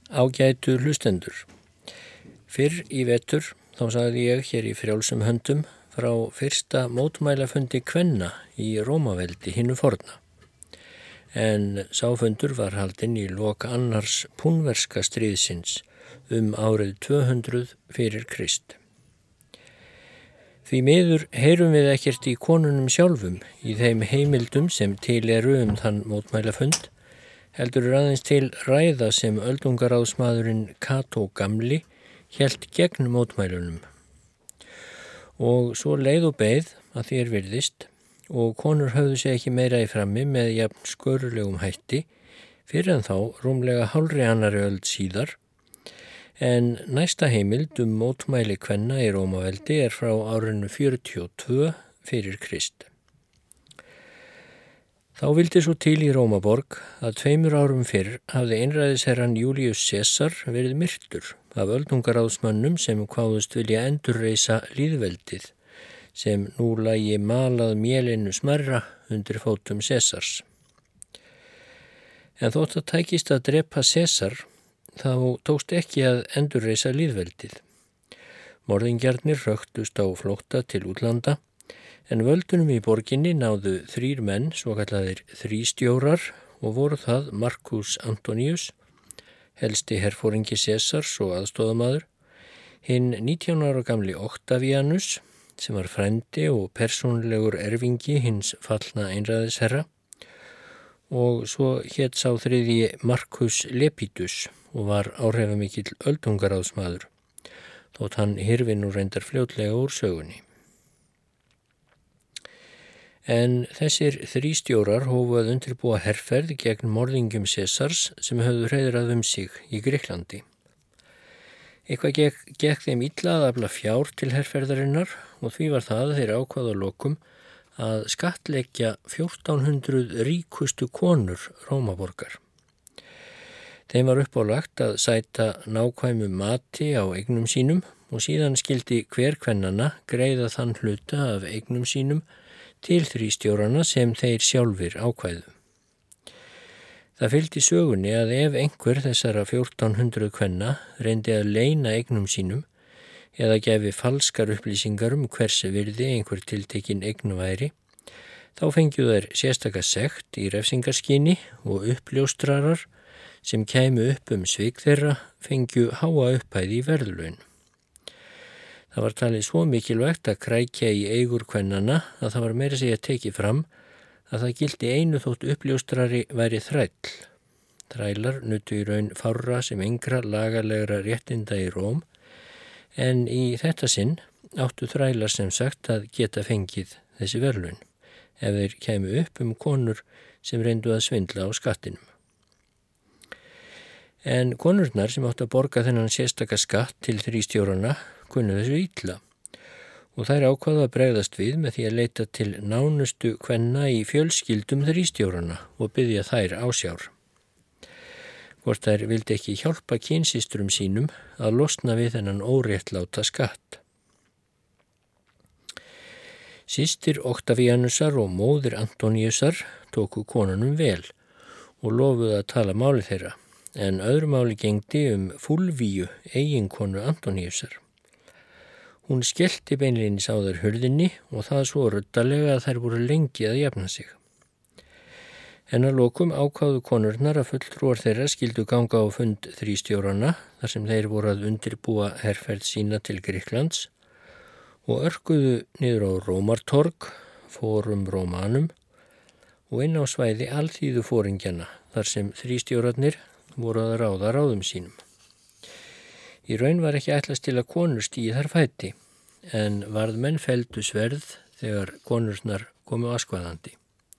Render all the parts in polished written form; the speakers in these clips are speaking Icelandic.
Ágætu hlustendur. Fyrr í vetur þá sagði ég hér í frjálsum höndum frá fyrsta mótmælafundi kvenna í Rómaveldi hinnu forna. En sá fundur var haldinn í lok annars púnverska stríðsins árið 200 fyrir Krist. Því miður heyrum við ekkert í konunum sjálfum í þeim heimildum sem til eru þann mótmælafund, heldur aðeins til ræða sem öldungaráðsmaðurinn Kató gamli hélt gegn mótmælunum. Og svo leið og beið að því virðist og konur höfðu sig ekki meira í frammi með jafn skörulegum hætti fyrir en þá rúmlega hálfri annarri öld síðar, en næsta heimild mótmæli kvenna í Rómaveldi er frá árinu 42 fyrir Krist. Þá vildi svo til í Rómaborg að 2 árum fyrr hafði einræðisherrann Júlíus Sesar verið myrtur af öldungaráðsmönnum sem kváðust vilja endurreisa lýðveldið sem nú lægi malað mélinu smærra undir fótum Sesars. En þótt að tækist að drepa Sesar, þá tókst ekki að endurreisa lýðveldið. Morðingjarnir hröktust á flótta til útlanda, en völdunum í borginni náðu 3 menn, svokallaðir þrístjórar, og voru það Marcus Antonius, helsti herforingi Sesars og aðstoðamaður, hinn 19 ára gamli Octavianus, sem var frændi og persónulegur erfingi hins fallna einræðisherra, og svo hét sá þriðji Marcus Lepidus og var áhrifamikill öldungaráðsmaður, þótt hann hyrfi nú reyndar fljótlega úr sögunni. En þessir þrístjórar hófu að undirbúa herferð gegn morðingjum Sesars sem höfðu hreiðrað sig í Grikklandi. Eitthvað gekk þeim illa að afla fjár til herferðarinnar og því var það þeir ákváðu að lokum að skattleggja 1400 ríkustu konur Rómaborgar. Þeim var uppálagt að sæta nákvæmu mati á eignum sínum og síðan skildi hver kvennanna greiða þann hluta af eignum sínum til þrístjórana sem þeir sjálfir ákvæðu. Það fylgdi sögunni að ef einhver þessara 1400 kvenna reyndi að leyna eignum sínum eða gefi falskar upplýsingar hvers virði einhver tiltekin eign væri, þá fengju þær sérstaka sekt í refsingarskyni og uppljóstrarar sem kæmu upp svik þeirra fengju háa upphæð í verðlaun. Það var talið svo mikilvægt að krækja í eigur kvennanna að það var meira að segja tekið fram að það gildi einu þótt uppljóstrari væri þræll. Þrælar nutu í raun fárra sem engra lagalegra réttinda í Róm, en í þetta sinn áttu þrælar sem sagt að geta fengið þessi verðlaun ef þeir kæmu upp konur sem reyndu að svindla á skattinum. En konurnar sem áttu að borga þennan sérstaka skatt til þrístjórana kunnu þessu illa og þær ákváðu að bregðast við með því að leita til nánustu kvenna í fjölskyldum þrístjórana og biðja þær ásjár. Hvort þær vildi ekki hjálpa kynsystrum sínum að losna við þennan óréttláta skatt. Systir Octavianusar og móðir Antoniusar tóku konunum vel og lofuðu að tala máli þeirra, en öðru máli gegndi Fulvíu, eiginkonu Antoniusar. Hún skellti beinlínis á þær hurðinni og það svo ruddalega að þær voru lengi að jafna sig. En að lokum ákváðu konurnar að fulltrúar þeirra skyldu ganga á fund þrístjórana þar sem þeir voru að undirbúa herferð sína til Grikklands og örkuðu niður á Rómartorg, Forum Romanum og inn á svæði alþýðu foringjana þar sem þrístjórarnir voru að ráða ráðum sínum. Í raun var ekki ætlast til að konur stígi þar fæti, en varðmenn felldu sverð þegar konurnar komu askvaðandi.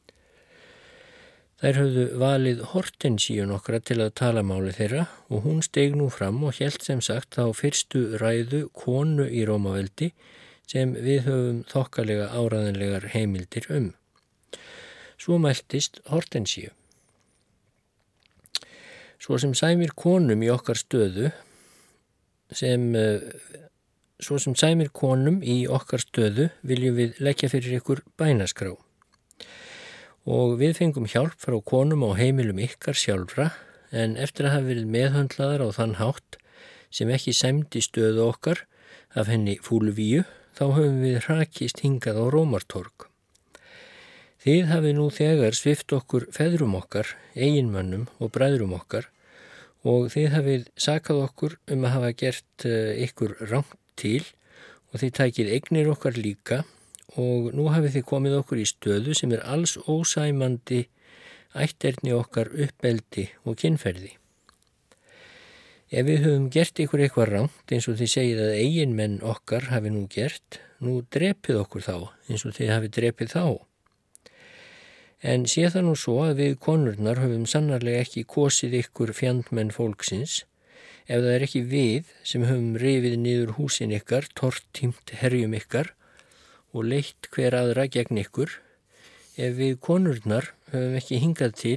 Þær höfðu valið Hortensíu nokkra til að tala máli þeirra og hún steig nú fram og hélt sem sagt á fyrstu ræðu konu í Rómaveldi sem við höfum þokkalega áræðanlegar heimildir Svo mæltist Hortensíu. Svo sem sæmir konum í okkar stöðu viljum við leggja fyrir ykkur bænaskrá. Og við fengum hjálp frá konum á heimilum ykkar sjálfra, en eftir að hafa verið meðhöndlaðar á þann hátt sem ekki sæmdi stöðu okkar af henni Fúlvíu, þá höfum við hrakist hingað á Rómartorg. Þið hafið nú þegar svipt okkur feðrum okkar, eiginmönnum og bræðrum okkar og þið hafið sakað okkur að hafa gert ykkur rangt til og þið tækið eignir okkar líka og nú hafið þið komið okkur í stöðu sem alls ósæmandi ætterni okkar uppeldi og kynferði. Ef við höfum gert ykkur eitthvað rangt eins og þið segið að eiginmenn okkar hafi nú gert, nú drepið okkur þá eins og þið hafið drepið þá. En sé það nú svo að við konurnar höfum sannarlega ekki kosið ykkur fjandmenn fólksins, ef það ekki við sem höfum rifið niður húsin ykkar, tortímt herjum ykkar og leitt hver aðra gegn ykkur, ef við konurnar höfum ekki hingað til,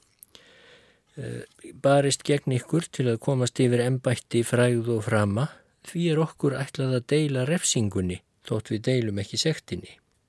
barist gegn ykkur til að komast yfir embætti, frægð og frama, því okkur ætlað að deila refsingunni, þótt við deilum ekki sektinni.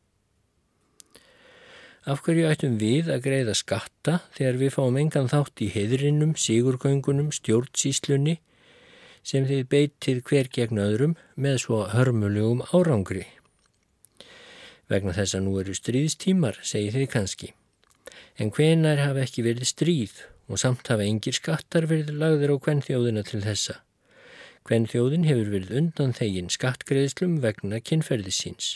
Af hverju ættum við að greiða skatta þegar við fáum engan þátt í heiðrinum, sigurgöngunum, stjórnsýslunni sem þið beitið hver gegn öðrum með svo hörmulegum árangri? Vegna þess að nú eru stríðstímar, segið þið kannski. En hvenær hafa ekki verið stríð og samt hafa engir skattar verið lagðir á kvenþjóðina til þessa. Kvenþjóðin hefur verið undanþegin skattgreiðslum vegna kynferðis síns.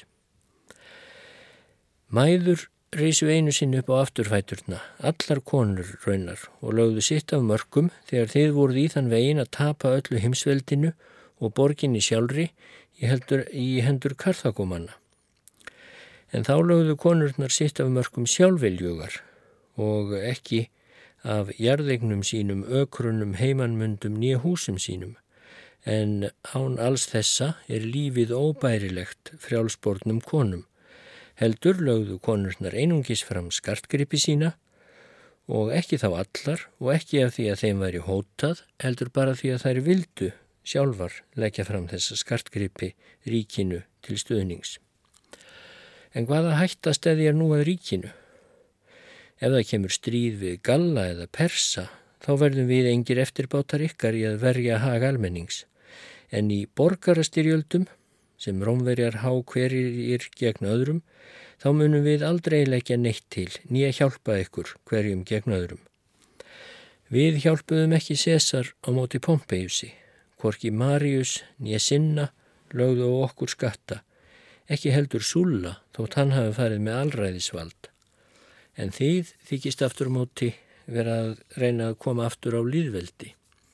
Mæður reisu einu sinni upp á afturfæturna, allar konur raunar og lögðu sitt af mörkum þegar þið voruð í þann veginn að tapa öllu heimsveldinu og borginni sjálfri í hendur Karþagómanna. En þá lögðu konurnar sitt af mörkum sjálfviljugar og ekki af jarðeignum sínum, ökrunum, heimannmundum, né húsum sínum. En án alls þessa lífið óbærilegt frjálsbornum konum. Heldur lögðu konurnar einungis fram skartgripi sína og ekki þá allar og ekki af því að þeim væri hótað, heldur bara því að þær vildu sjálfar leggja fram þessa skartgripi ríkinu til stuðnings. En hvaða hætta steðjar nú að ríkinu? Ef það kemur stríð við Galla eða Persa, þá verðum við engir eftirbátar ykkar í að verja hag almennings. En í borgarastyrjöldum, sem Rómverjar hverjir gegn öðrum, þá munum við aldrei leggja neitt til, né hjálpa ykkur hverjum gegn öðrum. Við hjálpuðum ekki Sesar á móti Pompeiusi, hvorki Marius né Sinna lögðu á okkur skatta, ekki heldur Sulla þótt hann hafi farið með alræðisvald. En þið þykist aftur á móti vera að reyna að koma aftur á lýðveldi.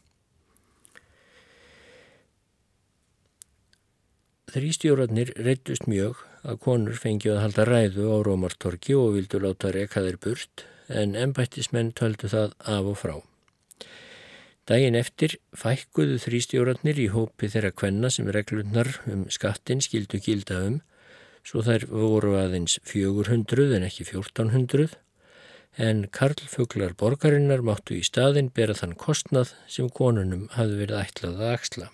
Þrístjórarnir reiddust mjög að konur fengju að halda ræðu á Rómartorgi og vildu láta reka þeir burt, en embættismenn töldu það af og frá. Daginn eftir fækkuðu þrístjórarnir í hópi þeirra kvenna sem reglurnar skattinn skildu gilda svo þær voru aðeins 400 en ekki 1400, en karlfuglar borgarinnar máttu í staðinn bera þann kostnað sem konunum hafði verið ætlað að axla.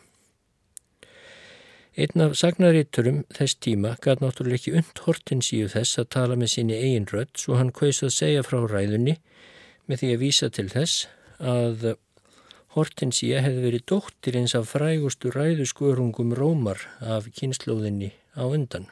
Einn af sagnariturum þess tíma gat náttúrulega ekki unnt Hortensíu þess að tala með sinni eigin rödd svo hann kaus að segja frá ræðunni með því að vísa til þess að Hortensía hefði verið dóttir eins af frægustu ræðuskörungum Rómar af kynslóðinni á undan.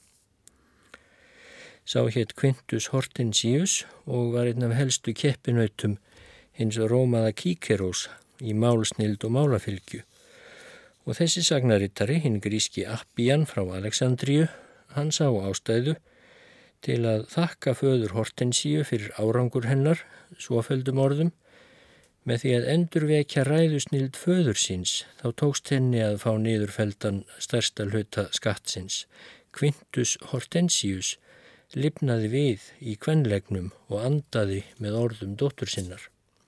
Sá hét Quintus Hortensius og var einn af helstu keppinautum hins rómaða Kíkerós í málsnild og málafylgju. Og þessi sagnarittari, hinn gríski Appian frá Alexandríu, hann sá ástæðu til að þakka föður Hortensíu fyrir árangur hennar, svoföldum orðum, með því að endurvekja ræðusnild föður síns, þá tókst henni að fá niðurfelldan stærsta hluta skattsins. Quintus Hortensius lifnaði við í kvenlegnum og andaði með orðum dóttur sinnar.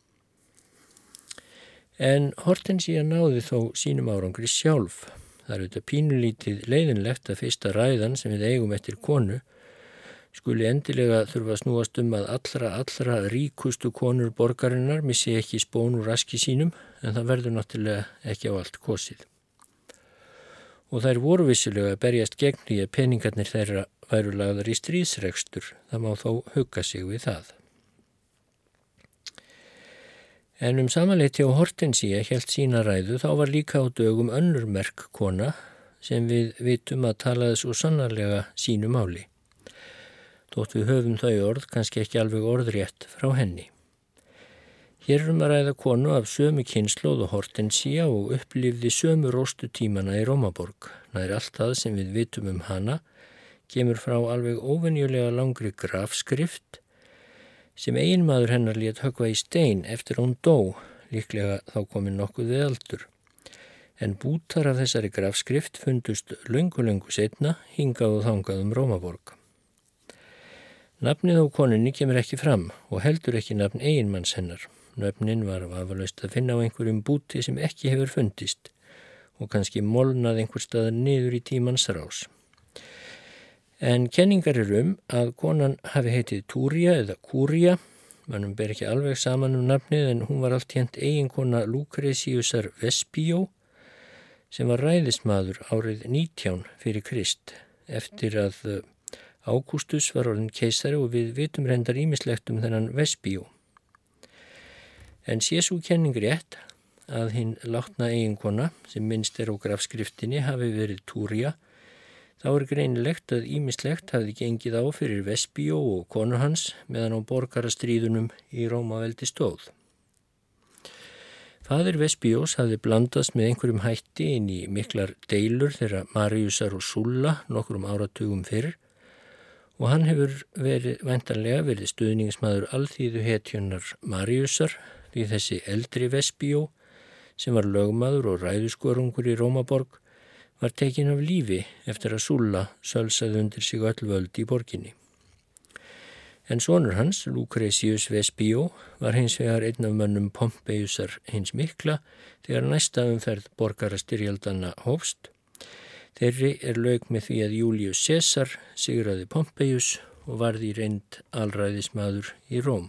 En Hortensía náði þó sínum árangri sjálf. Það auðvitað pínulítið leiðinlegt að fyrsta ræðan sem við eigum eftir konu skuli endilega þurfa að snúast að allra ríkustu konur borgarinnar missi ekki spón úr raski sínum, en það verður náttúrulega ekki á allt kosið. Og þær voru vissulega að berjast gegn því að peningarnir þeirra væru lagðar í stríðsrekstur, það má þó hugga sig við það. En samanleyti á Hortensía hélt sína ræðu þá var líka á dögum önnur merk kona sem við vitum að talaði svo sannarlega sínu máli. Þótt við höfum þau orð kannski ekki alveg orðrétt frá henni. Hér að ræða konu af sömu kynslóð og Hortensía og upplifði sömu róstutímana í Rómaborg. Nær allt það sem við vitum hana kemur frá alveg óvenjulega langri grafskrift sem eiginmaður hennar lét höggva í stein eftir að hún dó, líklega þá komin nokkuð við aldur. En bútar af þessari grafskrift fundust löngu seinna hingað og þangað Rómaborg. Nafnið á konunni kemur ekki fram og heldur ekki nafn eiginmanns hennar. Nöfnin var vafalaust að finna á einhverjum búti sem ekki hefur fundist og kannski molnað einhver staðar niður í tímans rás. En kenningar að konan hafi heitið Túria eða Kúria, mannum ber ekki alveg saman nafnið en hún var alltént eiginkona Lucretiusar Vespio sem var ræðismaður árið 19 fyrir Krist eftir að Ágústus var orðinn keisari og við vitum reyndar ýmislegt þennan Vespio. En sé sú kenning rétt að hinn látna eiginkona sem minnst á grafskriftinni hafi verið Túria, þá greinilegt að ýmislegt hafði gengið á fyrir Vespio og konu hans meðan á borgarastríðunum í Rómaveldi stóð. Faðir Vespios hafði blandast með einhverjum hætti inn í miklar deilur þeirra Mariusar og Sulla nokkrum áratugum fyrr og hann hefur væntanlega verið stuðningsmaður alþýðu hetjunnar Mariusar því þessi eldri Vespio sem var lögmaður og ræðuskörungur í Rómaborg var tekin af lífi eftir að Sulla sölsaði undir sig öll völd í borginni. En sonur hans, Lucretius Vespio, var hins vegar einn af mönnum Pompeiusar hins mikla þegar næsta umferð borgarastyrjaldanna hófst. Þeirri lauk með því að Júlíus Sesar sigraði Pompeius og varð í reynd alræðismaður í Róm.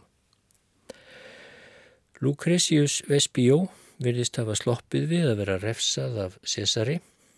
Lucretius Vespio virðist hafa sloppið við að vera refsað af Sesari,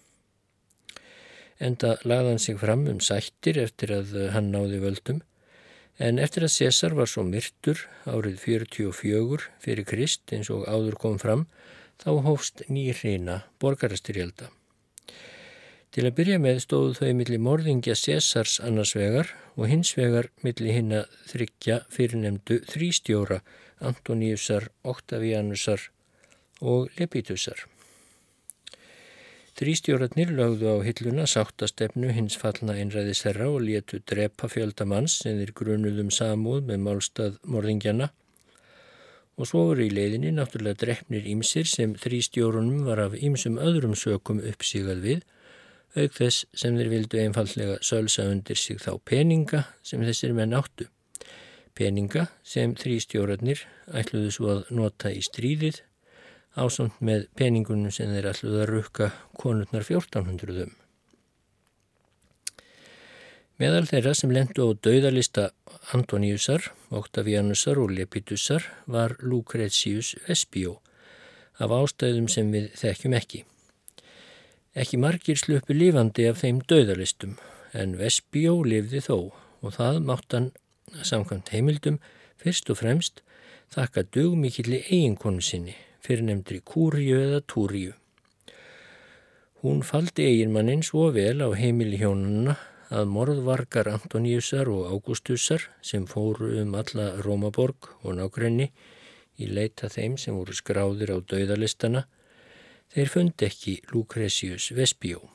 enda lagði hann sig fram sættir eftir að hann náði völdum, en eftir að Sesar var svo myrtur árið 44 fyrir Krist eins og áður kom fram, þá hófst ný hrina borgarastyrjalda. Til að byrja með stóðu þau milli morðingja Sesars annars vegar og hins vegar milli hinna þriggja fyrirnefndu þrístjóra Antoniusar, Octavianusar og Lepitusar. Þrístjórarnir lögðu á hilluna sáttastefnu hins fallna einræðisherra og létu drepa fjölda manns sem þeir grunuðu samúð með málstað morðingjana og svo voru í leiðinni náttúrulega drepnir ýmsir sem þrístjórunum var af ýmsum öðrum sökum uppsigað við, auk þess sem þeir vildu einfaldlega sölsa undir sig þá peninga sem þessir menn áttu. Peninga sem þrístjórarnir ætluðu svo að nota í stríðið ásamt með peningunum sem þeir ætluðu að rukka konurnar 1400. Meðal þeirra sem lentu á dauðalista Antoniusar, Octavianusar og Lepitusar var Lucretius Vespio af ástæðum sem við þekkjum ekki. Ekki margir sluppu lifandi af þeim dauðalistum en Vespio lifði þó og það mátt hann samkvæmt heimildum fyrst og fremst þakka dugmikilli eiginkonu sinni, fyrrnefndri Kúriu eða Túriu. Hún faldi eiginmanninn svo vel á heimili hjónanna að morðvargar Antoniusar og Ágústusar sem fóru alla Rómaborg og nágrenni í leita þeim sem voru skráðir á dauðalistana, þeir fundi ekki Lucretius Vespio.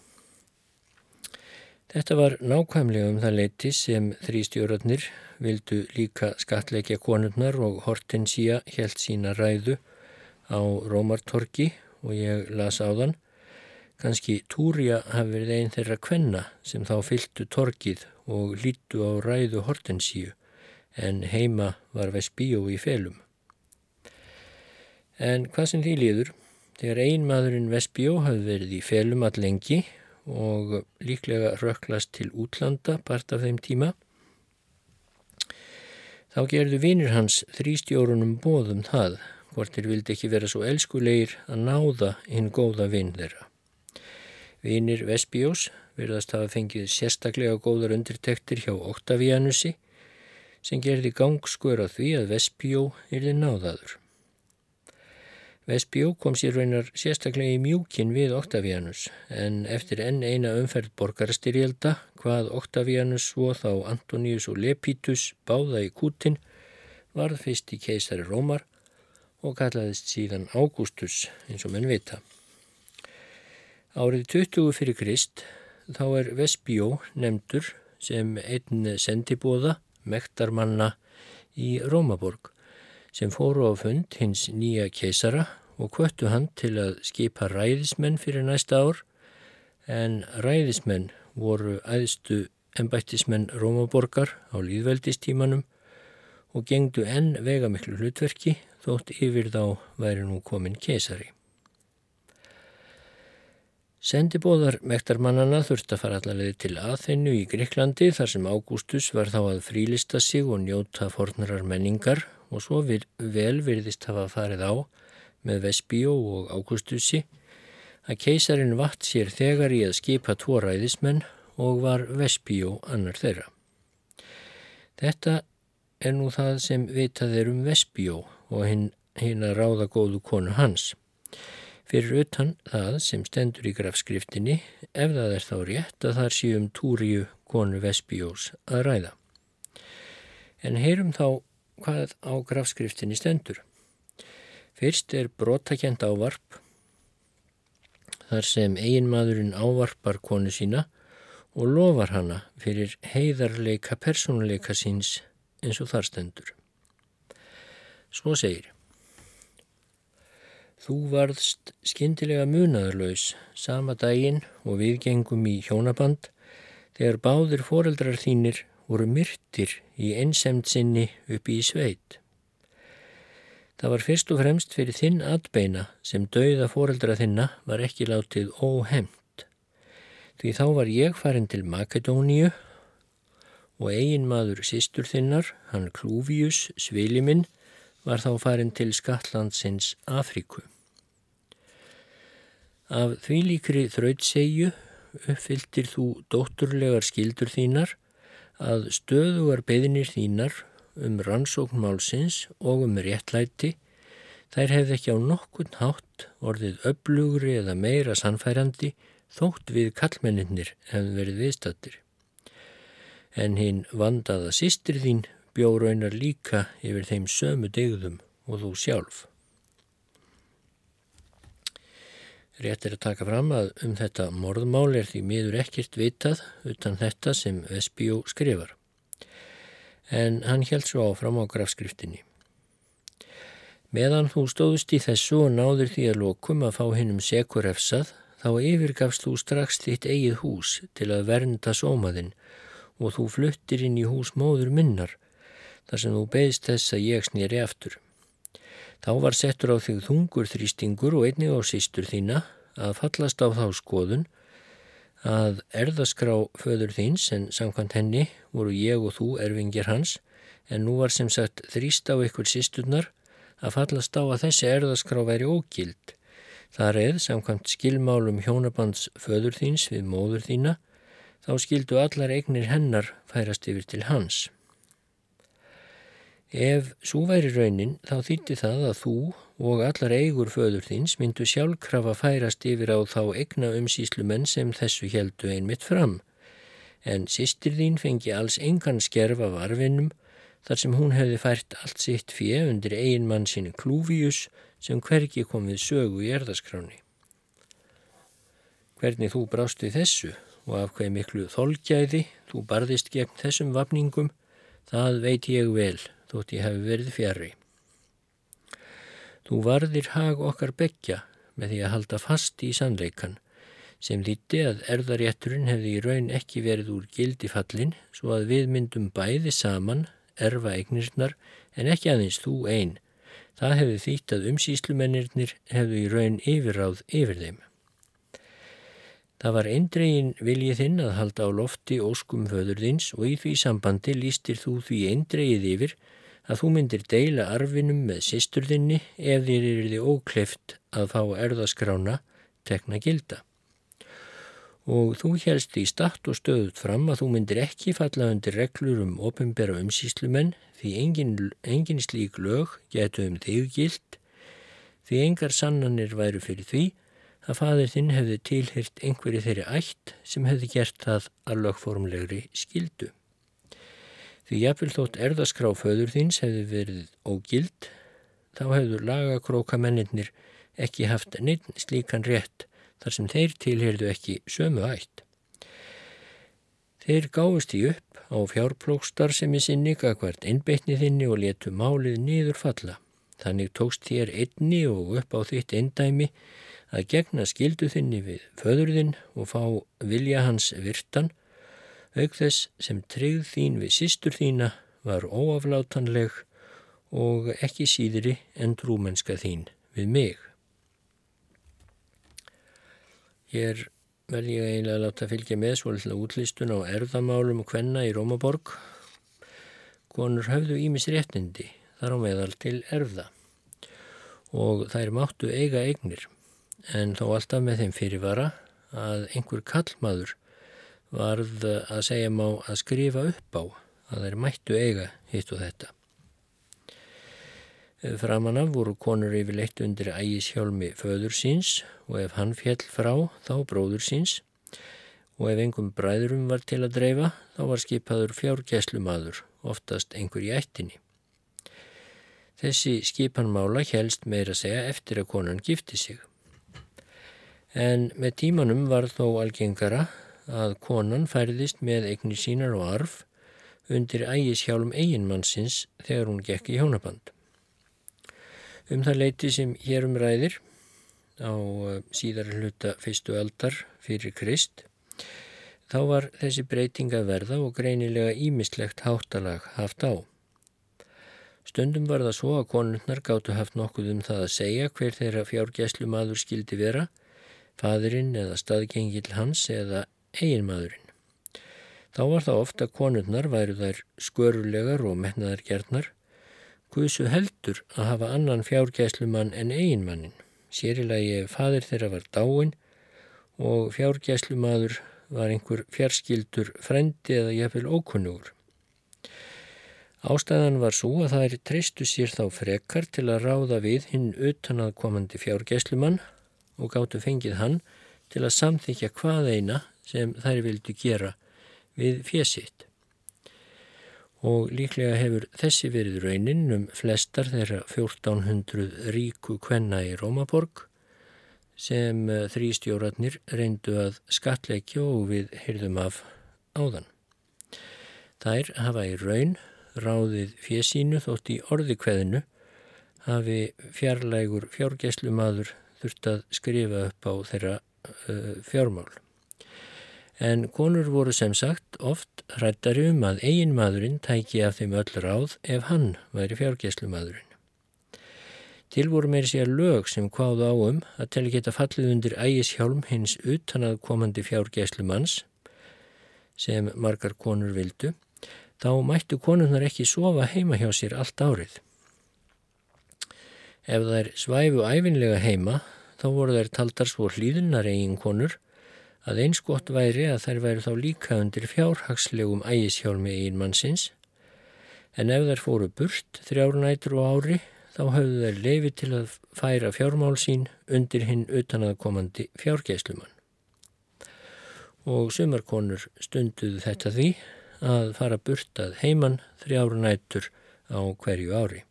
Þetta var nákvæmlega það leyti sem þrístjórarnir vildu líka skattleggja konurnar og Hortensía hélt sína ræðu á Rómartorgi og ég las áðan. Kannski Túria hafi verið ein þeirra kvenna sem þá fylltu torgið og lítu á ræðu Hortensíu, en heima var Vespio í felum. En hvað sem því líður, þegar eiginmaðurinn Vespio hafi verið í felum allengi og líklega rökklast til útlanda part af þeim tíma, þá gerðu vinir hans þrístjórunum boð það, hvort þeir vildi ekki vera svo elskulegir að náða hinn góða vin þeirra. Vinir Vespios virðast hafa fengið sérstaklega góðar undirtektir hjá Octavianusi sem gerði gangskör á því að Vespio yrði náðaður. Vespíó kom sér raunar sérstaklega í mjúkin við Octavianus, en eftir enn eina umferð borgarastyrjalda hvað Octavianus svo þá Antonius og Lepidus báða í kútin, varð fyrst í keisari Rómar og kallaðist síðan Ágústus eins og menn vita. Árið 20 fyrir Krist þá Vespíó nefndur sem einn sendiboða mektarmanna í Rómaborg sem fóru á fund hins nýja keisara og hvöttu hann til að skipa ræðismenn fyrir næsta ár, en ræðismenn voru æðstu embættismenn Rómaborgar á lýðveldistímanum og gengdu enn veigamiklu hlutverki þótt yfir þá væri nú komin keisari. Sendiboðar mektarmannana þurfti að fara allavega til Aþenu í Grikklandi þar sem Ágústus var þá að frílista sig og njóta fornrar menningar og svo vel virðist hafa farið á með Vespíó og Ágústusi að keisarin vatt sér þegar í að skipa 2 ræðismenn og var Vespíó annar þeirra. Þetta nú það sem vitað Vespíó og hina ráðagóðu konu hans. Fyrir utan það sem stendur í grafskriftinni, ef það þá rétt að þar sé Túríu konu Vespíós að ræða. En heyrum þá hvað á grafskriftinni stendur. Fyrst brotakent ávarp, þar sem eiginmaðurinn ávarpar konu sína og lofar hana fyrir heiðarleika persónuleika síns eins og þar stendur. Svo segir: Þú varðst skyndilega munaðarlaus sama daginn og við gengum í hjónaband þegar báðir foreldrar þínir voru myrtir í einsemd sinni uppi í sveit. Það var fyrst og fremst fyrir þinn atbeina sem dauða foreldra þinna var ekki látið óhemmt. Því þá var ég farin til Makedóníu og eiginmaður systur þinnar, hann Klúvíus, svili minn, var þá farin til skattlandsins Afríku. Af þvílíkri þrautseigju uppfylltir þú dótturlegar skyldur þínar að stöðugar beiðnir þínar rannsókn málsins og réttlæti, þær hefði ekki á nokkurn hátt orðið öflugri eða meira sannfærandi þótt við kallmennirnir hefðu verið viðstaddir. En hinn vandaða systir þín bjó raunar líka yfir þeim sömu dygðum og þú sjálf. Rétt að taka fram að þetta morðmál því miður ekkert vitað utan þetta sem Vespíó skrifar. En hann hélt svo áfram á grafskriftinni. Meðan þú stóðst í þessu og náðir því að lokum að fá hinum sekur refsað, þá yfirgafst þú strax þitt eigið hús til að vernda sómaðinn og þú fluttir inn í hús móður minnar, þar sem þú beðst þess að ég sneri aftur. Þá var settur á þig þungur þrýstingur og einnig á systur þína að fallast á þá skoðun að erðaskrá föður þíns, en samkvæmt henni voru ég og þú erfingjar hans, en nú var sem sagt þrýst á ykkur systurnar að fallast á að þessi erðaskrá væri ógild. Þar samkvæmt skilmálum hjónabands föður þíns við móður þína, þá skildu allar eignir hennar færast yfir til hans. Ef sú væri raunin, þá þýddi það að þú og allar eigur föður þíns myndu sjálfkrafa færast yfir á þá eigna umsýslumenn sem þessu héldu einmitt fram, en systir þín fengi alls engan skerf af arfinum þar sem hún hefði fært allt sitt fé undir eiginmann sín Klúvíus sem hvergi kom við sögu í erðaskráni. Hvernig þú brást við þessu og af hve miklu þolgæði þú barðist gegn þessum vafningum, það veit ég vel, þótt ég hafi verið fjarri. Þú varðir hag okkar beggja með því að halda fast í sannleikan, sem þýddi að erðarétturinn hefði í raun ekki verið úr gildi fallin, svo að við myndum bæði saman erfa eignirnar en ekki aðeins þú ein. Það hefði þýtt að umsýslumennirnir hefðu í raun yfirráð yfir þeim. Það var eindregin vilji þinn að halda á lofti óskum föður þíns og í því sambandi lýstir þú því eindregið yfir að þú myndir deila arfinum með systur þinni ef þér yrði ókleift að fá erðaskrána tekna gilda. Og þú hélst í statt og stöðut fram að þú myndir ekki falla undir reglur opinbera umsýslumenn því engin slík lög gætu þig gilt, því engar sannanir væru fyrir því að faðir þinn hefði tilheyrt einhverju þeirri ætt sem hefði gert það að lögformlegri skyldu. Því jafnvel þótt erfðaskrá föður þíns hefði verið ógild, þá hefðu lagakrókamennirnir ekki haft neinn slíkan rétt þar sem þeir tilheyrðu ekki sömu ætt. Þeir gáfust í upp á fjárplókstarfsemi sinni gagnvart einbeitni þinni og létu málið niður falla. Þannig tókst þér einni og upp á þitt eindæmi að gegna skyldu þinni við föður þinn og fá vilja hans virtan, auk þess sem tryggð þín við systur þína var óaflátanleg og ekki síðri en trúmennska þín við mig. Hér verð ég eiginlega að láta fylgja með svolítið útlistun á erfðamálum kvenna í Rómaborg. Konur höfðu ýmis réttindi, þar á meðal til erfða og þær máttu eiga eignir, en þó alltaf með þeim fyrirvara að einhver kallmaður varð að segja má að skrifa upp á að þær mættu eiga hitt og þetta. Framan af voru konur yfirleitt undir ægishjálmi föður síns og ef hann féll frá þá bróður síns og ef engum bræðurum var til að dreifa þá var skipaður fjárgæslumaður, oftast einhver í ættinni. Þessi skipanmála hélst meira að segja eftir að konan gifti sig. En með tímanum var þó algengara að konan færðist með eignir sínar og arf undir ægishjálm eiginmannsins þegar hún gekk í hjónaband. Það leyti sem hér ræðir á síðari hluta 1. aldar fyrir Krist, þá var þessi breyting að verða og greinilega ýmislegt háttalag haft á. Stundum var það svo að konurnar gátu haft nokkuð það að segja hver þeirra fjárgæslumaður skyldi vera, faðirinn eða staðgengill hans eða eiginmaðurinn. Þá var það oft að konurnar væru þær skörulegar og metnaðargjarnar, Guðsu heldur að hafa annan fjárgæslumann en eiginmannin, sér í lagi ef faðir þeirra var dáinn og fjárgæslumaður var einhver fjarskyldur frendi eða jafnvel ókunnugur. Ástæðan var svo að þær treystu sér þá frekar til að ráða við hinn utanaðkomandi fjárgæslumann og gátu fengið hann til að samþykkja hvað eina sem þær vildu gera við fé sitt. Og líklega hefur þessi verið raunin flestar þeirra 1400 ríku kvenna í Rómaborg sem þrístjórarnir reyndu að skattleggja og við heyrðum af áðan. Þær hafa í raun ráðið fé sínu þótt í orðikveðinu hafi fjarlægur fjárgæslumaður þurft að skrifa upp á þeirra fjármál. En konur voru sem sagt oft hræddari að eiginmaðurinn tæki af þeim öll ráð ef hann væri fjárgæslumaðurinn. Til voru meira sér lög sem kváðu á að til að geta fallið undir ægishjálm hins utanaðkomandi fjárgæslumanns, sem margar konur vildu, þá mættu konurnar ekki sofa heima hjá sér allt árið. Ef þær svæfu ævinlega heima, þá voru þær taldar svo hlýðunar eiginkonur að eins gott væri að þær væru þá líka undir fjárhagslegum ægishjálmi eiginmannsins, en ef þær fóru burt 3 nætur á ári, þá höfðu þær leyfi til að færa fjármál sín undir hinn utanaðkomandi fjárgæslumann. Og sumar konur stunduðu þetta því að fara burt að heiman 3 nætur á hverju ári.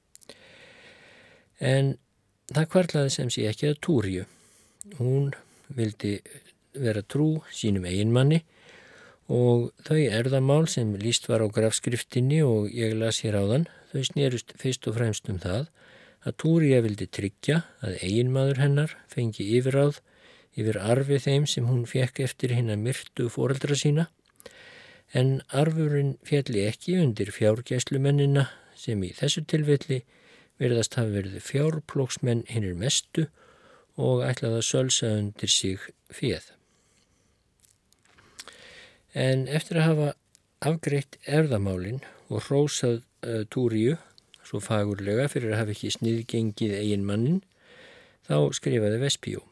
En það hvarflaði sem sé ekki að Túríu. Hún vildi vera trú sínum eiginmanni og þau erfðamál sem lýst var á grafskriftinni og ég las hér áðan, þau snerust fyrst og fremst það að Túría vildi tryggja að eiginmaður hennar fengi yfirráð yfir arfi þeim sem hún fékk eftir hina myrtu foreldra sína, en arfurinn félli ekki undir fjárgæslumennina sem í þessu tilfelli virðast hafa verið fjárplóksmenn hinir mestu og ætlaði að sölsa undir sig féð. En eftir að hafa afgreitt erfðamálin og hrósað Túríu svo fagurlega fyrir að hafa ekki sniðgengið eiginmannin, þá skrifaði Vespíó.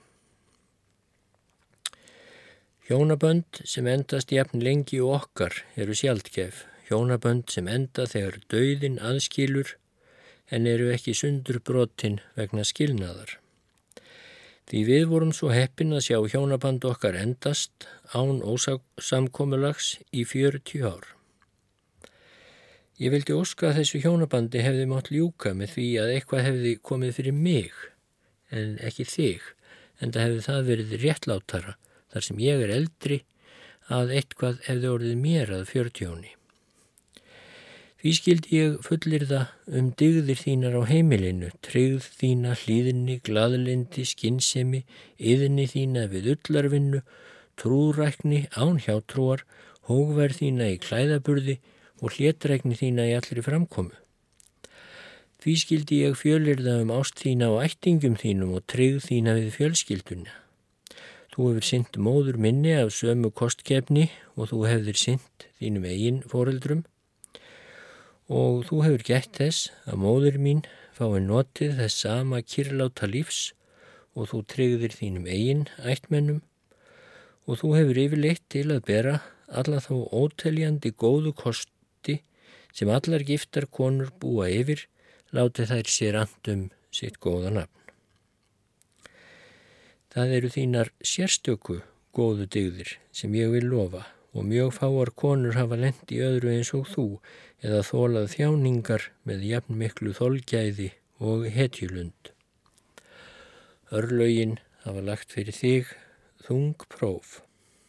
Hjónabönd sem endast jafn lengi og okkar eru sjaldgæf. Hjónabönd sem enda þegar dauðinn aðskilur en eru ekki sundurbrotin vegna skilnaðar. Því við vorum svo heppin að sjá hjónaband okkar endast án ósamkomulags í 40 ár. Ég vildi óska að þessu hjónabandi hefði mátt ljúka með því að eitthvað hefði komið fyrir mig, en ekki þig, enda hefði það verið réttlátara, þar sem ég er eldri, að eitthvað hefði orðið mér að 40. Því skildi ég fullyrða dygðir þínar á heimilinu, tryggð þína, hlýðni, glaðlyndi, skynsemi, iðni þína við ullarvinnu, trúrækni, án hjátrúar, hógværð þína í klæðaburði og hlétrækni þína í allri framkomu. Því skildi ég fjölyrða ást þína á ættingum þínum og tryggð þína við fjölskylduna. Þú hefur sinnt móður minni af sömu kostkefni og þú hefðir sinnt þínum eigin foreldrum og þú hefur gætt þess að móður mín fái notið þess sama kyrrláta lífs og þú tryggðir þínum eigin ættmennum og þú hefur yfirleitt til að bera alla þá óteljandi góðu kosti sem allar giftar konur búa yfir, láti þær sér sitt góða nafn. Það eru þínar sérstöku góðu dygðir sem ég vil lofa og mjög fáar konur hafa lent í öðru eins og þú eða þolað þjáningar með jafn miklu þolgæði og hetjulund. Örlögin hafa lagt fyrir þig þung próf.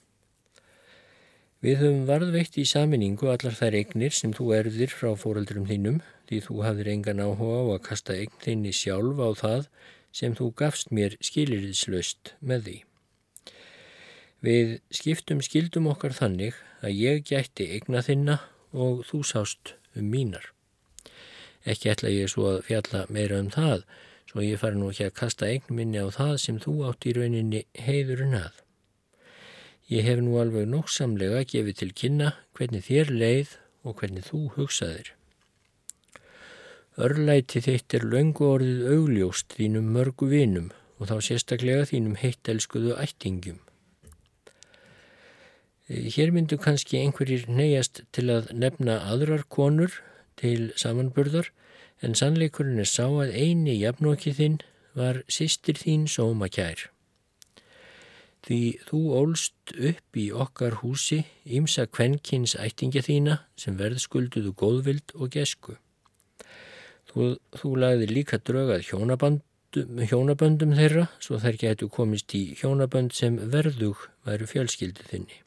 Við höfum varðveitt í sameiningu allar þær eignir sem þú erfðir frá foreldrum þínum, því þú hafðir engan áhuga á að kasta eign þinni sjálf á það sem þú gafst mér skilyrðislaust með því. Við skiptum skildum okkar þannig að ég gætti eigna þinna og þú sást mínar. Ekki ætla ég svo að fjalla meira það, svo ég fari nú ekki að kasta eign minni á það sem þú átt í rauninni heiðurinn að. Ég hef nú alveg nógsamlega gefið til kynna hvernig þér leið og hvernig þú hugsaðir. Örlæti þitt er löngu orðið augljóst þínum mörgu vinum og þá sérstaklega þínum heittelskuðu ættingjum. Hér myndu kannski einhverjir hneigjast til að nefna aðrar konur til samanburðar, en sannleikurinn er sá að eini jafnokki þinn var systir þín sómakær. Því þú ólst upp í okkar húsi ýmsa kvenkins ættingja þína sem verðskulduðu góðvild og gæsku. Þú lagðir líka drög að hjónaböndum þeirra, svo þær gætu komist í hjónabönd sem verðug væru fjölskyldu þinni.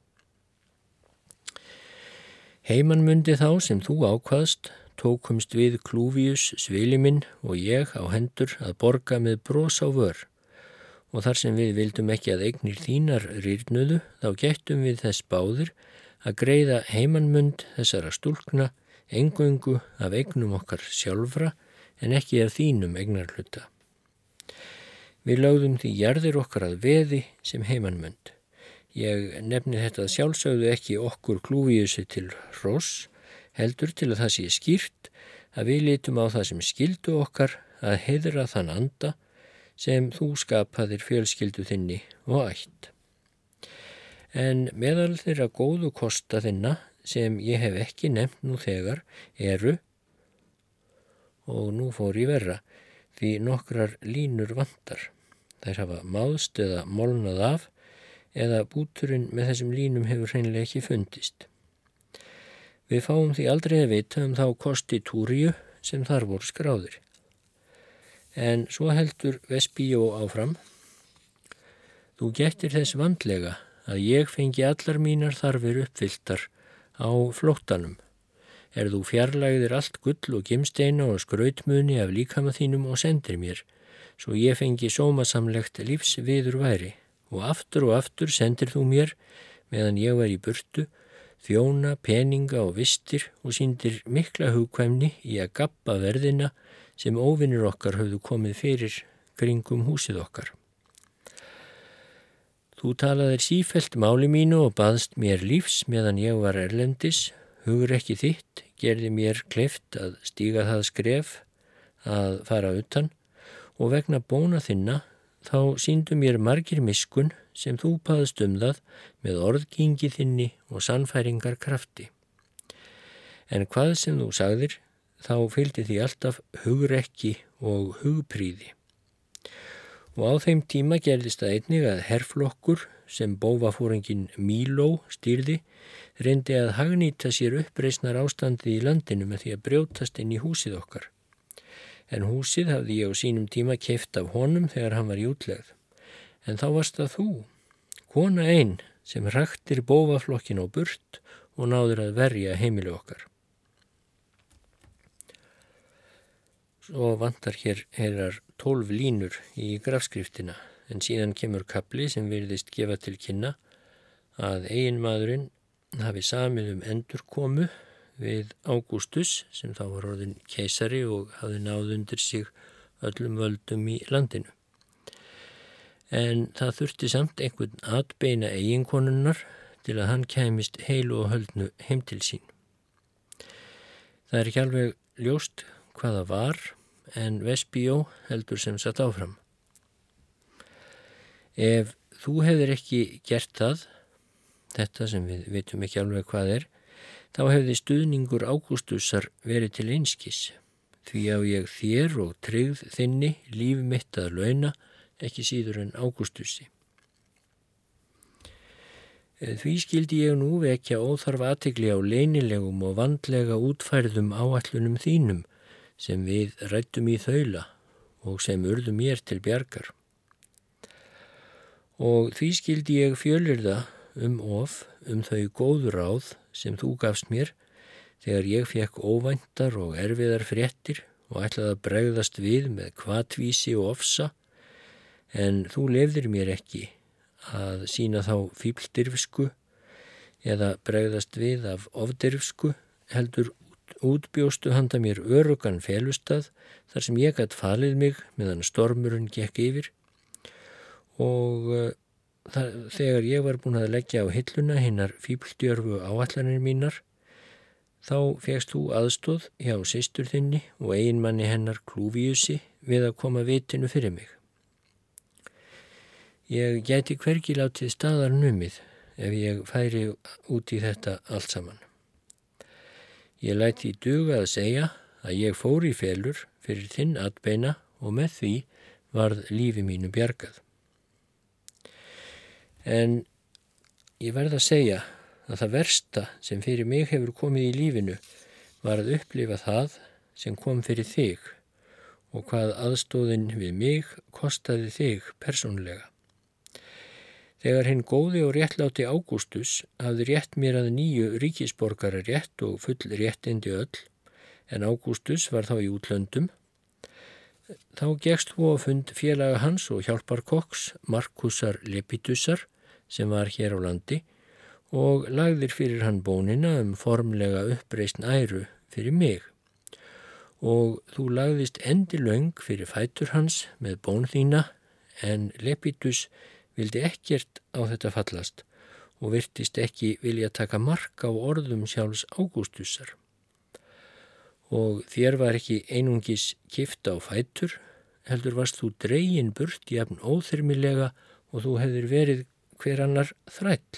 Heimanmundi þá sem þú ákvaðst, tókumst við Klúvíus svili minn og ég á hendur að borga með bros á vör og þar sem við vildum ekki að eignir þínar rýrnuðu, þá gættum við þess báðir að greiða heimanmund þessara stúlkna eingöngu af eignum okkar sjálfra en ekki af þínum eignarhluta. Við lögðum því jarðir okkar að veði sem heimanmund. Ég nefni þetta sjálfsögðu ekki okkur Klúvíusi til hross, heldur til að það sé skýrt að við litum á það sem skyldu okkar að heiðra þann anda sem þú skapaðir fjölskyldu þinni og ætt. En meðal þeirra góðu kosta þinna sem ég hef ekki nefnt nú þegar eru, og nú fór í verra, því nokkrar línur vantar. Þær hafa máðst eða molnað af, eða búturinn með þessum línum hefur hreinlega ekki fundist. Við fáum því aldrei að vita þá kosti Túríu sem þar voru skráðir. En svo heldur Vespíó áfram. Þú gættir þess vandlega að ég fengi allar mínar þarfir uppfylltar á flóttanum. Þú fjarlægðir allt gull og gimsteina og skrautmuni af líkama þínum og sendir mér, svo ég fengi sómasamlegt lífs viður væri. Og aftur sendir þú mér, meðan ég var í burtu, þjóna, peninga og vistir og sýndir mikla hugkvæmni í að gabba verðina sem óvinir okkar höfðu komið fyrir kringum húsið okkar. Þú talaðir sífellt máli mínu og baðst mér lífs meðan ég var erlendis, hugrekki þitt gerði mér kleift að stíga það skref að fara utan og vegna bóna þinna þá sýndu mér margir miskun sem þú baðst það með orðgingi þinni og sannfæringar krafti. En hvað sem þú sagðir, þá fylgdi því alltaf hugrekki og hugprýði. Og á þeim tíma gerðist það einnig að herflokkur sem bófafóringinn Míló stýrði reyndi að hagnýta sér uppreisnar ástandið í landinu með því að brjótast inn í húsið okkar. En húsið hafði ég á sínum tíma keypt af honum þegar hann var í útlegð. En þá varst það þú, kona ein, sem hraktir bófaflokkin á burt og náður að verja heimili okkar. Svo vantar hér 12 línur í grafskriftina, en síðan kemur kafli sem virðist gefa til kynna að eiginmaðurinn hafi samið endurkomu við Ágústus sem þá var orðinn keisari og hafði náð undir sig öllum völdum í landinu. En það þurfti samt einhvern atbeina eiginkonunnar til að hann kæmist heilu og höldnu heim til sín. Það er ekki alveg ljóst hvað það var, en Vespíó heldur sem sagt áfram. Ef þú hefðir ekki gert það, þetta sem við vitum ekki alveg hvað er, þá hefði stuðningur Ágústusar verið til einskis, því á ég þér og tryggð þinni líf mitt að launa, ekki síður en Ágústusi. Því skildi ég nú vekja óþarf athygli á leynilegum og vandlega útfærðum áætlunum þínum, sem við ræddum í þaula og sem urðu mér til bjargar. Og því skildi ég fjölyrða þau góðu ráð sem þú gafst mér þegar ég fékk óvæntar og erfiðar fréttir og ætlaði að bregðast við með hvatvísi og ofsa, en þú leyfðir mér ekki að sýna þá fífldirfsku eða bregðast við af ofdirfsku, heldur útbjóstu handa mér öruggan felustað þar sem ég gat falið mig meðan stormurinn gekk yfir og þegar ég var búin að leggja á hilluna hinnar fífldjörfu áætlanir mínar, þá fékkst þú aðstoð hjá systur þinni og eiginmanni hennar Klúvíusi við að koma vitinu fyrir mig. Ég gæti hvergi látið staðar numið ef ég færi út í þetta allt saman. Ég læt því duga að segja að ég fór í felur fyrir þinn atbeina og með því varð lífi mínu bjargað. En ég verð að segja að það versta sem fyrir mig hefur komið í lífinu var að upplifa það sem kom fyrir þig og hvað aðstóðin við mig kostaði þig persónlega. Þegar hinn góði og réttláti Ágústus hafði rétt mér að nýju ríkisborgararétt og full réttindi öll, en Ágústus var þá í útlöndum, þá gekkst þú á fund félaga hans og hjálparkokks Markúsar Lepidusar, sem var hér á landi, og lagðir fyrir hann bónina formlega uppreisn æru fyrir mig. Og þú lagðist endilöng fyrir fætur hans með bón þína, en Lepidus vildi ekkert á þetta fallast og virtist ekki vilja taka mark á orðum sjálfs Ágústusar. Og þér var ekki einungis kift á fætur, heldur varst þú dregin burt jafn óþyrmilega og þú hefðir verið hver annar þræll.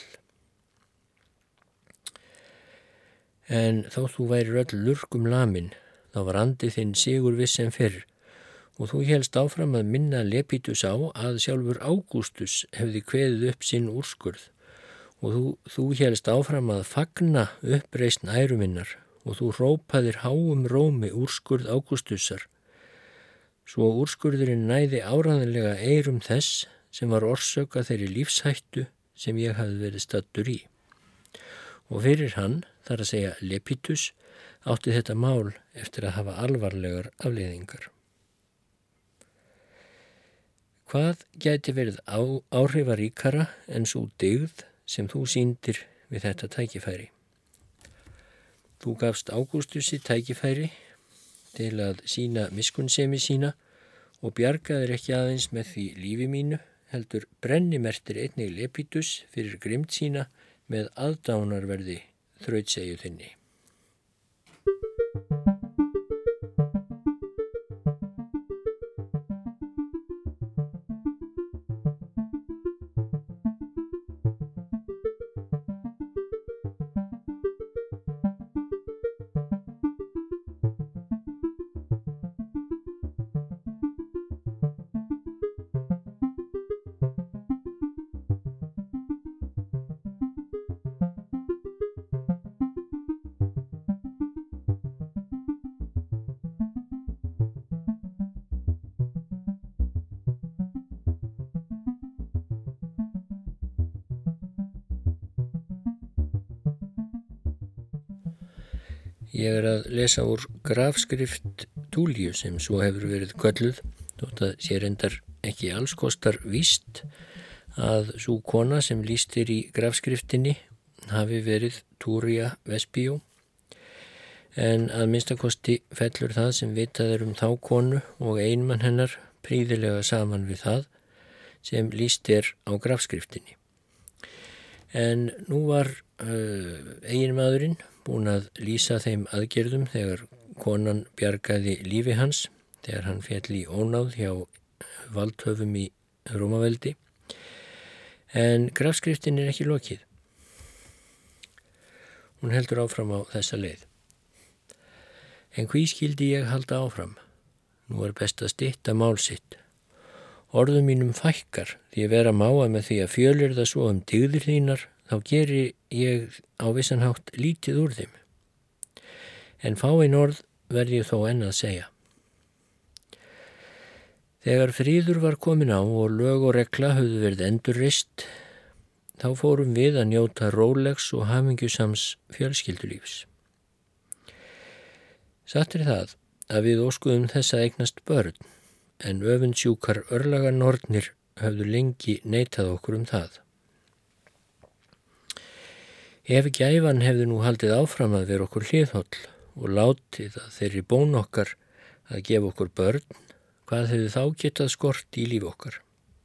En þó þú værir öll lurkum lamin, þá var andi þinn sigurviss sem fyrr, og þú hélst áfram að minna Lepidus á að sjálfur Ágústus hefði kveðið upp sinn úrskurð og þú hélst áfram að fagna uppreisn æru minnar og þú hrópaðir háum rómi úrskurð Ágústusar. Svo úrskurðurinn næði áræðanlega eyrum þess sem var orsök að þeirri lífshættu sem ég hafði verið staddur í. Og fyrir hann, þar að segja Lepidus, átti þetta mál eftir að hafa alvarlegar afleiðingar. Hvað gæti verið áhrifaríkara en sú dygð sem þú sýndir við þetta tækifæri? Þú gafst Ágústusi tækifæri til að sýna miskunnsemi sína og bjargaðir ekki aðeins með því lífi mínu, heldur brennimertir einnig Lepidus fyrir grimmd sína með aðdánarverði þrautseigju þinni. Ég er að lesa úr grafskrift Túlíu sem svo hefur verið kölluð, þótt að sé reyndar ekki alls kostar víst að sú kona sem lýstir í grafskriftinni hafi verið Túria Vespíó, en að minnstakosti fellur það sem vitað er þá konu og eiginmann hennar prýðilega saman við það sem lýst er á grafskriftinni. En nú var eiginmaðurinn búinn að lýsa þeim aðgerðum þegar konan bjargaði lífi hans, þegar hann féll í ónáð hjá valdhöfum í Rómaveldi, en grafskriftin er ekki lokið. Hún heldur áfram á þessa leið. En hví skildi ég halda áfram? Nú er best að stytta mál sitt. Orðum mínum fækkar, því að vera má að með því að fjölirða svo dygðir þínar, þá geri ég á vissan hátt lítið úr þeim. En fáein orð verð ég þó enn að segja. Þegar fríður var komin á og lög og regla höfðu verið endurreist, þá fórum við að njóta rólegs og hamingjusams fjölskyldulífs. Satt er það að við óskuðum þess að eignast börn, en öfundsjúkar örlaganornir höfðu lengi neitað okkur það. Ef gæfan hefði nú haldið áfram að vera okkur hliðholl og látið að þeirri bón okkar að gefa okkur börn, hvað hefði þá getað skort í líf okkar?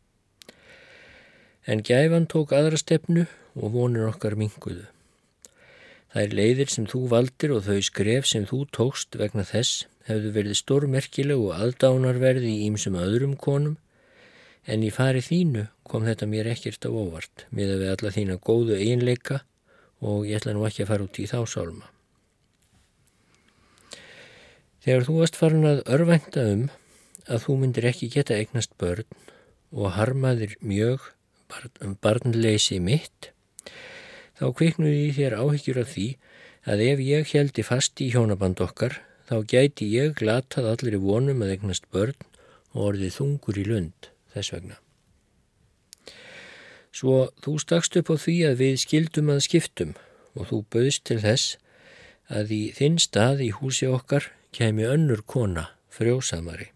En gæfan tók aðra stefnu og vonir okkar minnkuðu. Þær leiðir sem þú valdir og þau skref sem þú tókst vegna þess hefðu verið stórmerkileg og aðdánarverð í ýmsum öðrum konum, en í fari þínu kom þetta mér ekkert á óvart, miðað við alla þína góðu eiginleika, og ég ætla nú ekki að fara út í þá sálma. Þegar þú varst farin að örvænta að þú myndir ekki geta eignast börn og harmaðir mjög barnleysi mitt, þá kviknuði í þér áhyggjur af því að ef ég héldi fast í hjónaband okkar, þá gæti ég glatað allir í vonum að eignast börn og orðið þungur í lund þess vegna. Svo þú stakst upp á því að við skildum að skiptum og þú bauðst til þess að í þinn stað í húsi okkar kæmi önnur kona, frjósamari.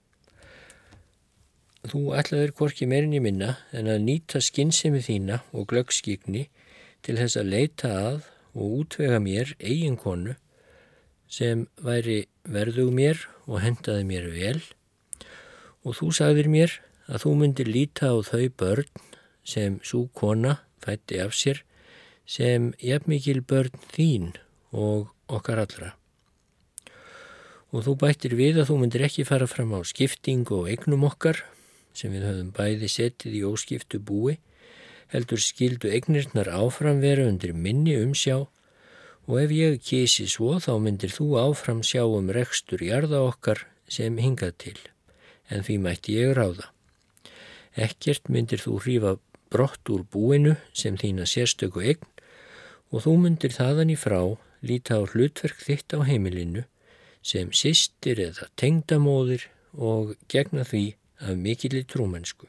Þú ætlaðir hvorki meirinn í minna en að nýta skynsemi þína og glöggskygni til þess að leita að og útvega mér eiginkonu sem væri verðug mér og hentaði mér vel, og þú sagðir mér að þú myndir líta á þau börn sem sú kona fætti af sér sem jafnmikil börn þín og okkar allra. Og þú bættir við að þú myndir ekki fara fram á skiptingu og eignum okkar, sem við höfum bæði setið í óskiptu búi, heldur skildu eignirnar áfram vera undir minni umsjá, og ef ég kysi svo þá myndir þú áfram sjá rekstur jarða okkar sem hingað til, en því mætti ég ráða. Ekkert myndir þú hrífa brott úr búinu sem þína sérstöku eign, og þú myndir þaðan í frá líta á hlutverk þitt á heimilinu sem systir eða tengdamóðir og gegna því af mikilli trúmennsku.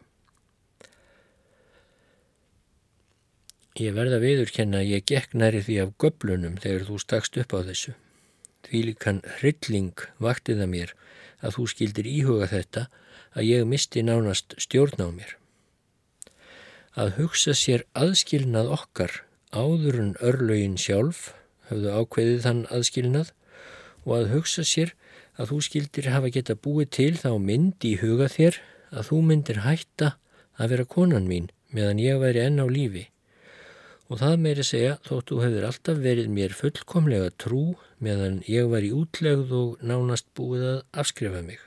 Ég verð að viðurkenna að ég gekk nærri því af göflunum þegar þú stakst upp á þessu. Þvílíkan hrylling vakti það mér að þú skildir íhuga þetta að ég misti nánast stjórn á mér. Að hugsa sér aðskilnað okkar áður en örlögin sjálf höfðu ákveðið þann aðskilnað, og að hugsa sér að þú skildir hafa geta búið til þá mynd í huga þér að þú myndir hætta að vera konan mín meðan ég væri enn á lífi, og það meiri segja þótt þú hefur alltaf verið mér fullkomlega trú meðan ég var í útlegð og nánast búið að afskrifa mig.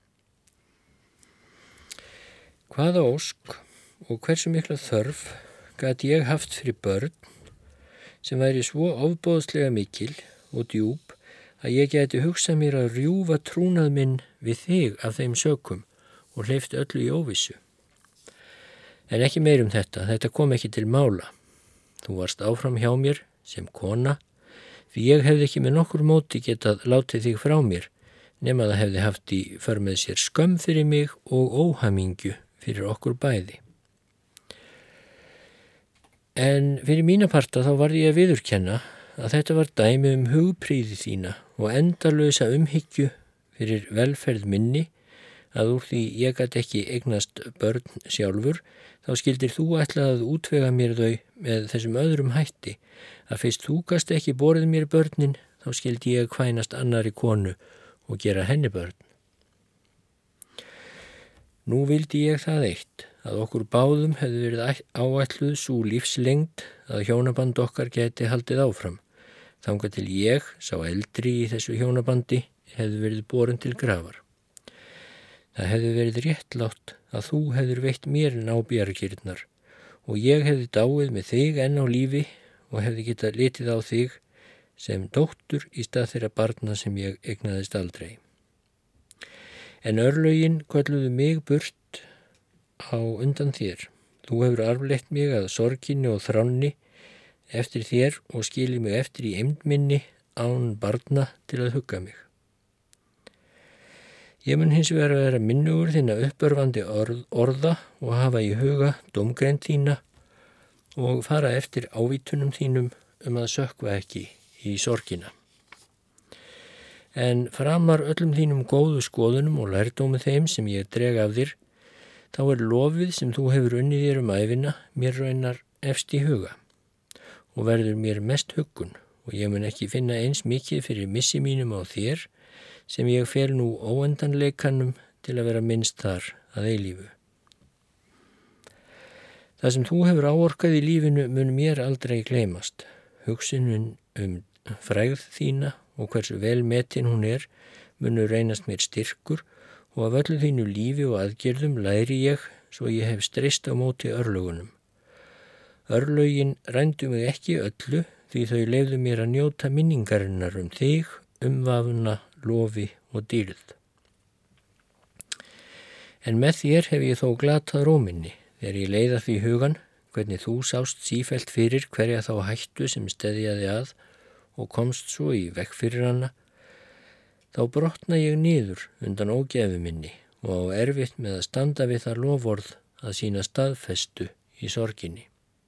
Hvaða ósk og hversu mikla þörf gat ég haft fyrir börn sem væri svo ofboðslega mikil og djúp að ég geti hugsað mér að rjúfa trúnað minn við þig af þeim sökum og hleypt öllu í óvissu. En ekki meir þetta kom ekki til mála. Þú varst áfram hjá mér sem kona, því ég hefði ekki með nokkur móti getað látið þig frá mér, nema það hefði haft í för með sér skömm fyrir mig og óhamingju fyrir okkur bæði. En fyrir mína parta þá varð ég að viðurkenna að þetta var dæmi hugprýði þína og endalausa umhyggju fyrir velferð minni, að úr því ég gat ekki eignast börn sjálfur, þá skildir þú ætla að útvega mér þau með þessum öðrum hætti, að fyrst þú gast ekki borið mér börnin, þá skildi ég kvænast annarri konu og gera henni börn. Nú vildi ég það eitt, að okkur báðum hefði verið áætluð sú lífslengd að hjónaband okkar geti haldið áfram, þangað til ég, sá eldri í þessu hjónabandi, hefði verið borin til grafar. Það hefði verið réttlátt að þú hefðir veitt mér nábjargirnar og ég hefði dáið með þig enn á lífi og hefði getað litið á þig sem dóttur í stað þeirra barna sem ég eignaðist aldrei. En örlögin kölluðu mig burt á undan þér. Þú hefur arfleitt mig að sorginni og þránni eftir þér og skilið mig eftir í eymd minni án barna til að hugga mig. Ég mun hins vegar að vera minnugur þinna uppörvandi orða og hafa í huga dómgreind þína og fara eftir ávítunum þínum að sökkva ekki í sorgina. En framar öllum þínum góðu skoðunum og lærdómi þeim sem ég dreg af þér, þá lofið sem þú hefur unnið þér ævina mér raunar efst í huga og verður mér mest huggun og ég mun ekki finna eins mikið fyrir missi mínum á þér sem ég fel nú óendanleikanum til að vera minnst þar að eilífu. Það sem þú hefur áorkað í lífinu mun mér aldrei gleymast. Hugsunin frægð þína og hversu vel metin hún munu reynast mér styrkur og af öllu þínu lífi og aðgerðum læri ég svo ég hef streyst á móti örlögunum. Örlögin rændu mig ekki öllu því þau leyfðu mér að njóta minningarinnar þig, umvafna, lofi og dýrð. En með þér hef ég þó glatað róminni þegar ég leiða því hugan hvernig þú sást sífellt fyrir hverja þá hættu sem steðjaði að og komst svo í veg fyrir hana, þá brotna ég niður undan ógefi minni og á erfitt með að standa við það loforð að sína staðfestu í sorginni.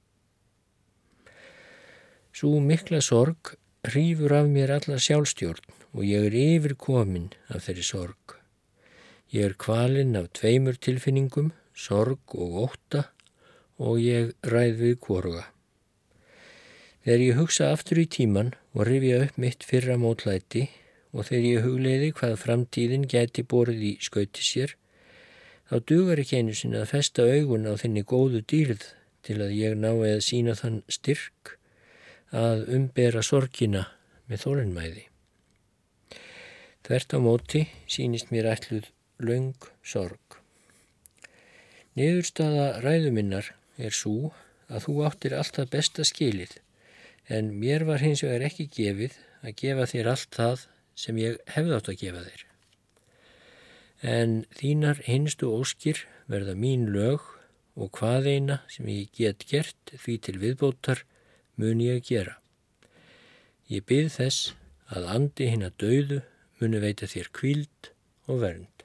Sú mikla sorg hrífur af mér alla sjálfstjórn og ég yfirkomin af þeirri sorg. Ég kvalinn af tveimur tilfinningum, sorg og ótta og ég ræð við hvoruga. Þegar ég hugsa aftur í tíman og rifja upp mitt fyrra mótlæti og þegar ég hugleiði hvað framtíðin gæti borið í skauti sér, þá dugar ekki einu sinni að festa augun á þinni góðu dýrð til að ég nái að sýna þann styrk að umbera sorgina með þolinmæði. Þvert á móti sýnist mér ætluð löng sorg. Niðurstaða ræðu minnar sú að þú áttir allt það besta skilið, en mér var hins vegar ekki gefið að gefa þér allt það sem ég hefði átt að gefa þér. En þínar hinstu óskir verða mín lög og hvað eina sem ég get gert því til viðbótar mun ég gera. Ég bið þess að andi hinna dauðu muni veita þér hvíld og vernd.